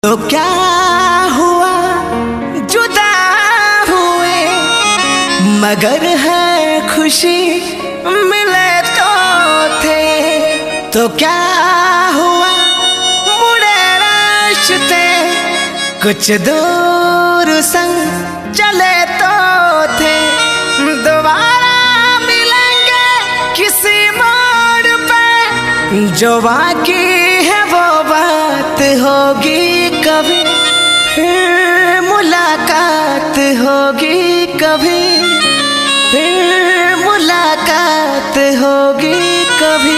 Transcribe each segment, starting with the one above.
तो क्या हुआ जुदा हुए मगर है खुशी मिले तो थे। तो क्या हुआ मुड़े रास्ते कुछ दूर संग चले तो थे। दोबारा मिलेंगे किसी मोड़ पे जो बाकी है वो बात होगी कभी, फिर मुलाकात होगी कभी, फिर मुलाकात होगी कभी।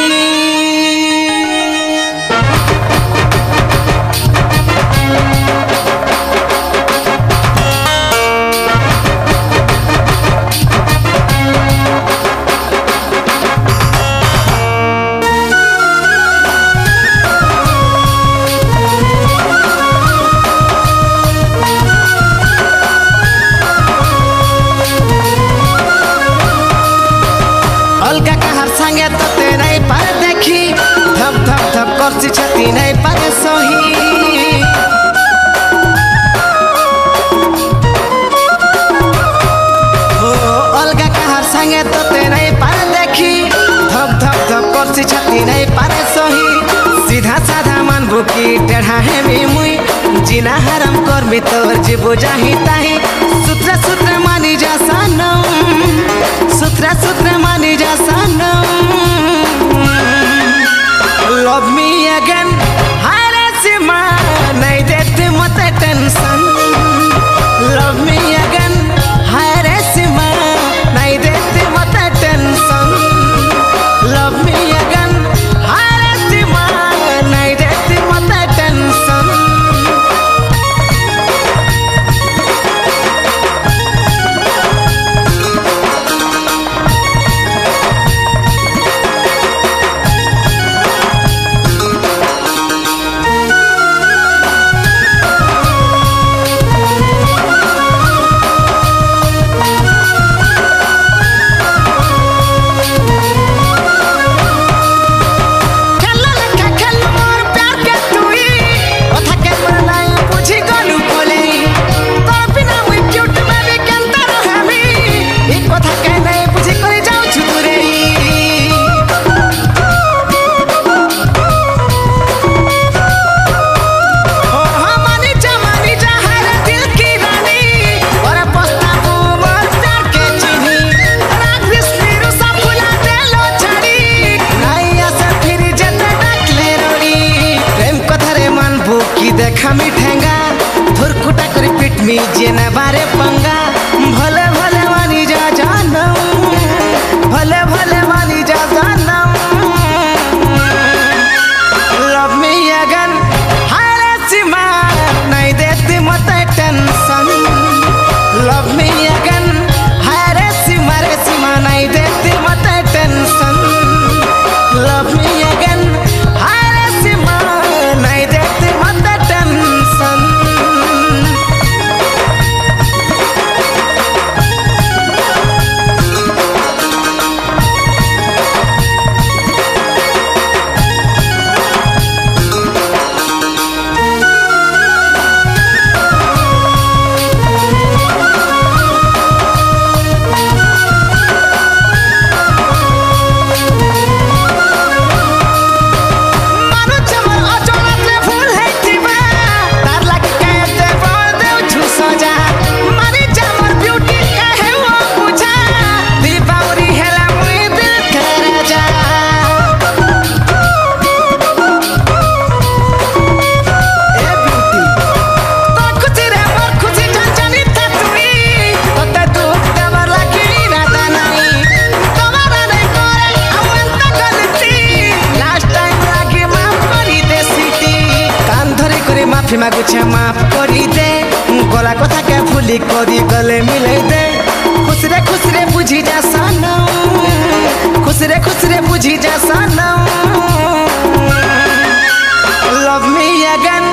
अलगा कहार संगे तो ते नहीं पर देखी, धप धप धप करती छती नहीं पर सोही। अलगा कहार संगे तो ते नहीं पर देखी, धप धप धप करती छती नहीं पर सोही। सीधा साधा मन बुकी टेढ़ा है मी मुई, जीना हरम कर मी तोर जीबो जाही ताही। सूत्र सूत्र मानी जा सनम, सूत्र सूत्र मानी जा सनम। Love me again, हरे सीमा नहीं देती मुझे टेंशन। Love me again, हरे सीमा नहीं देती मुझे टेंशन। Love me again, हरे सीमा नहीं देती मुझे टेंशन। देखा मी ठेंगा धुरकुटा कर पिट मी जेना बारे पंगा। भले भले मानी जा जानम, भले भले मानी जा जानम। Love me again, हरे सीमा नहीं देती मुझे टेंशन। Love me again, हरे सीमा रे सीमा नहीं देती मुझे टेंशन। Love me again, हरे सीमा नहीं देती मुझे टेंशन। माफी मागुछे माफ करी दे, गला कथा के भूली करी गले मिले दे। खुसरे बुझी जा सनम, खुसरे बुझी जा सनम। Love me again,